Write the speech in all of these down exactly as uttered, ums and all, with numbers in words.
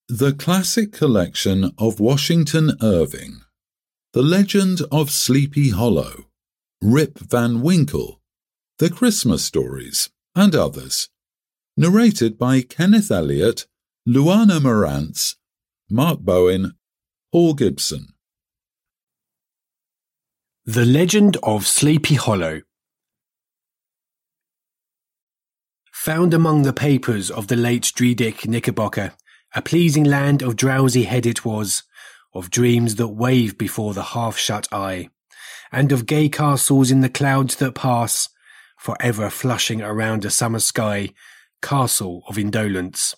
The Classic Collection of Washington Irving, The Legend of Sleepy Hollow, Rip Van Winkle, The Christmas Stories, and others. Narrated by Kenneth Elliott, Luana Morantz, Mark Bowen, Paul Gibson. The Legend of Sleepy Hollow. Found among the papers of the late Dreidick Knickerbocker, a pleasing land of drowsy head it was, of dreams that wave before the half-shut eye, and of gay castles in the clouds that pass, for ever flushing around a summer sky, castle of indolence.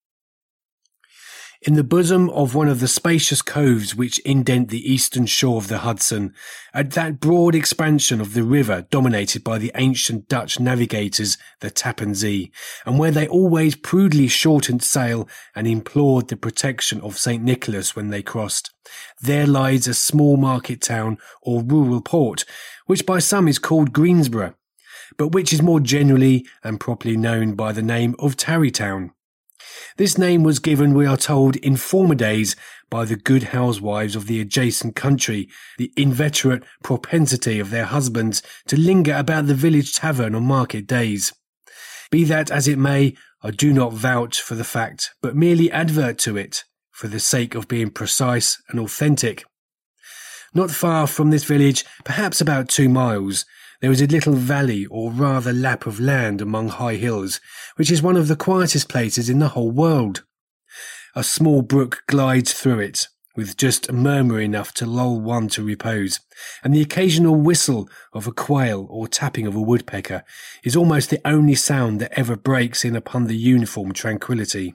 In the bosom of one of the spacious coves which indent the eastern shore of the Hudson, at that broad expansion of the river dominated by the ancient Dutch navigators, the Tappan Zee, and where they always prudely shortened sail and implored the protection of Saint Nicholas when they crossed, there lies a small market town or rural port, which by some is called Greensborough, but which is more generally and properly known by the name of Tarrytown. This name was given, we are told, in former days by the good housewives of the adjacent country, the inveterate propensity of their husbands to linger about the village tavern on market days. Be that as it may, I do not vouch for the fact, but merely advert to it, for the sake of being precise and authentic. Not far from this village, perhaps about two miles, there is a little valley or rather lap of land among high hills, which is one of the quietest places in the whole world. A small brook glides through it, with just murmur enough to lull one to repose, and the occasional whistle of a quail or tapping of a woodpecker is almost the only sound that ever breaks in upon the uniform tranquillity.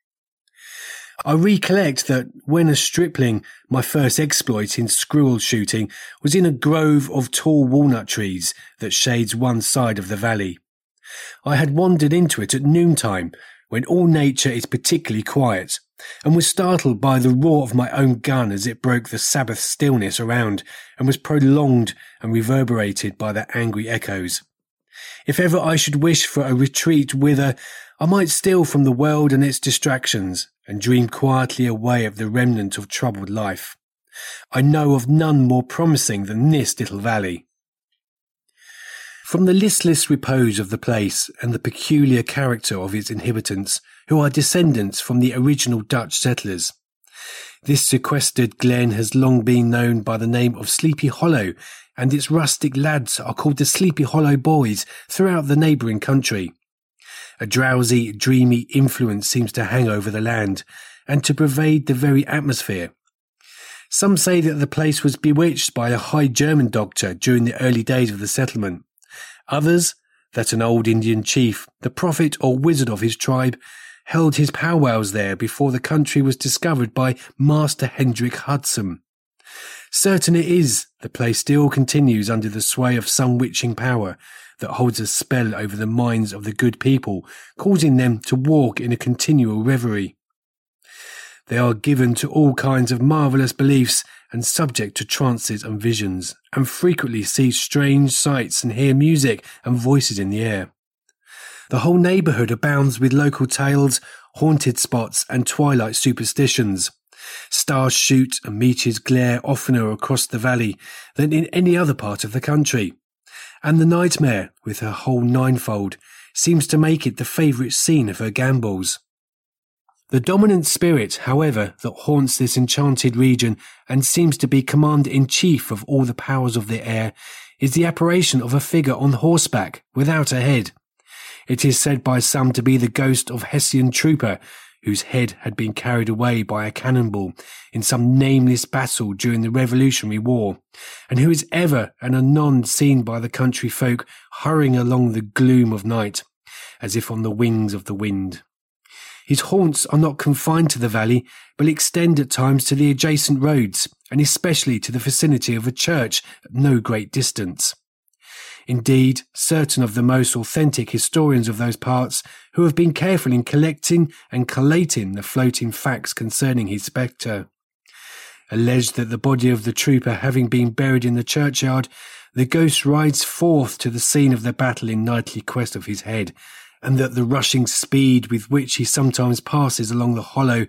I recollect that when a stripling, my first exploit in squirrel shooting was in a grove of tall walnut trees that shades one side of the valley. I had wandered into it at noontime, when all nature is particularly quiet, and was startled by the roar of my own gun as it broke the Sabbath stillness around and was prolonged and reverberated by their angry echoes. If ever I should wish for a retreat whither I might steal from the world and its distractions, and dream quietly away of the remnant of troubled life, I know of none more promising than this little valley. From the listless repose of the place and the peculiar character of its inhabitants, who are descendants from the original Dutch settlers, this sequestered glen has long been known by the name of Sleepy Hollow, and its rustic lads are called the Sleepy Hollow Boys throughout the neighbouring country. A drowsy, dreamy influence seems to hang over the land, and to pervade the very atmosphere. Some say that the place was bewitched by a high German doctor during the early days of the settlement. Others, that an old Indian chief, the prophet or wizard of his tribe, held his powwows there before the country was discovered by Master Hendrik Hudson. Certain it is, the place still continues under the sway of some witching power that holds a spell over the minds of the good people, causing them to walk in a continual reverie. They are given to all kinds of marvellous beliefs and subject to trances and visions, and frequently see strange sights and hear music and voices in the air. The whole neighbourhood abounds with local tales, haunted spots and twilight superstitions. Stars shoot and meteors glare oftener across the valley than in any other part of the country, and the nightmare, with her whole ninefold, seems to make it the favourite scene of her gambols. The dominant spirit, however, that haunts this enchanted region and seems to be commander-in-chief of all the powers of the air is the apparition of a figure on horseback without a head. It is said by some to be the ghost of Hessian trooper, whose head had been carried away by a cannonball in some nameless battle during the Revolutionary War, and who is ever and anon seen by the country folk hurrying along the gloom of night, as if on the wings of the wind. His haunts are not confined to the valley, but extend at times to the adjacent roads, and especially to the vicinity of a church at no great distance. Indeed, certain of the most authentic historians of those parts, who have been careful in collecting and collating the floating facts concerning his spectre, allege that the body of the trooper having been buried in the churchyard, the ghost rides forth to the scene of the battle in nightly quest of his head, and that the rushing speed with which he sometimes passes along the hollow